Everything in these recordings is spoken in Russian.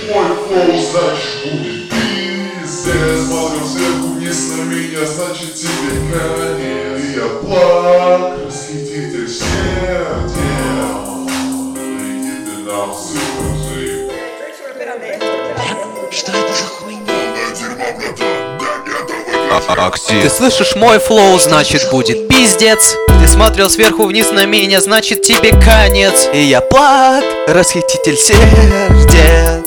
мой флоу, значит будет пиздец. Смотрел сверху вниз на меня, значит тебе конец. И я плак, расхититель сердец. Иди ты нам, сука, жив. Что это за хуйня? Ты слышишь мой флоу, значит будет пиздец. Ты смотрел сверху вниз на меня, значит тебе конец. И я плак, расхититель сердец.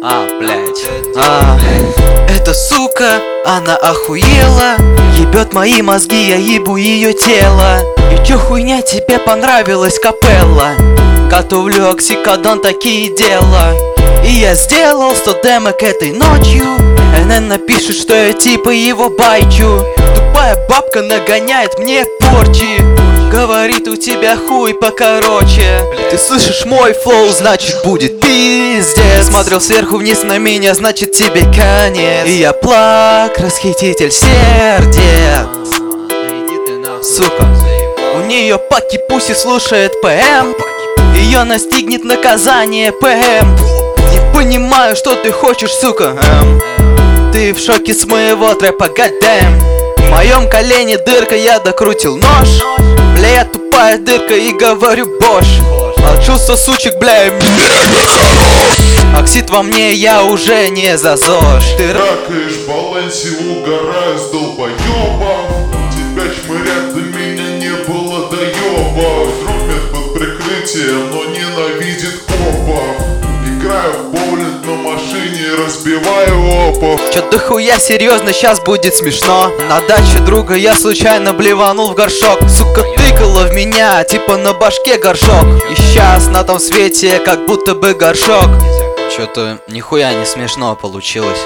Эта сука, она охуела. Ебет мои мозги, я ебу ее тело. И чё хуйня тебе понравилась, капелла? Готовлю оксикодон, такие дела. И я сделал 100 демок этой ночью. НН напишет, что я типа его байчу. Тупая бабка нагоняет мне порчи. Говорит, у тебя хуй покороче. Ты слышишь мой флоу, значит будет пиздец. Смотрел сверху вниз на меня, значит тебе конец. И я плак, расхититель сердец. Сука, у нее паки пуси слушает ПМ. Ее настигнет наказание ПМ. Не понимаю, что ты хочешь, сука. Ты в шоке с моего трэпа, гадэм. В моем колене дырка, я докрутил нож. Бля, я тупая дырка и говорю бош. От чувства сучек, бля, я мега хорош. Оксид во мне, я уже не за ЗОЖ. Ты ракаешь в балансе, угораю с долбоёбов. Тебя чмырят, до меня не было доёба. Трупят под прикрытием, но ненавидит копов. Играю в боулинг на машине, разбиваю опов. Чё до хуя серьезно, сейчас будет смешно. На даче друга я случайно блеванул в горшок. Сука тыкала в меня, типа на башке горшок. И сейчас на том свете как будто бы горшок. Чё-то нихуя не смешно получилось.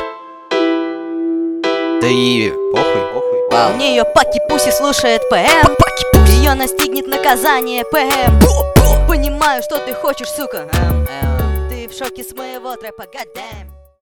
Да и похуй. У нее паки пуси слушает ПМ. Ее настигнет наказание ПМ. Понимаю, что ты хочешь, сука. Ты в шоке с моего трэпа, гадэм.